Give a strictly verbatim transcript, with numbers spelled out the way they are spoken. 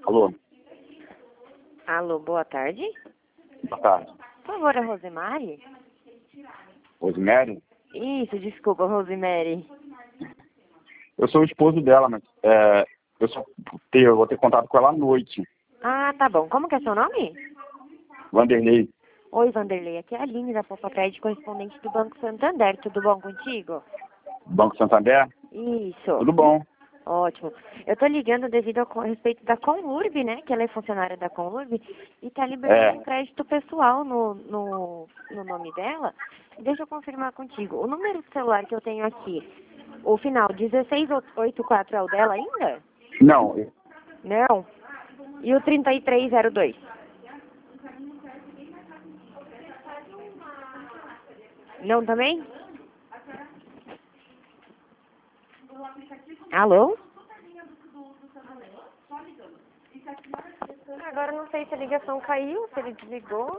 Alô, Alô, boa tarde. boa tarde. Por favor, a Rosemary? Rosemary? Isso, desculpa, Rosemary. Eu sou o esposo dela, mas é, eu, só ter, eu vou ter contato com ela à noite. Ah, tá bom. Como que é seu nome? Vanderlei, Oi, Vanderlei. Aqui é a Aline da Popa Crédito, correspondente do Banco Santander. Tudo bom contigo? Banco Santander? Isso. Tudo bom? Ótimo. Eu tô ligando devido ao co- a respeito da Conlurb, né? Que ela é funcionária da Conlurb e tá liberando É. um crédito pessoal no, no, no nome dela. Deixa eu confirmar contigo. O número de celular que eu tenho aqui, o final dezesseis oitenta e quatro é o dela ainda? Não, Não. E o trinta e três zero dois? Não também? Alô? Agora eu não sei se a ligação caiu, se ele desligou.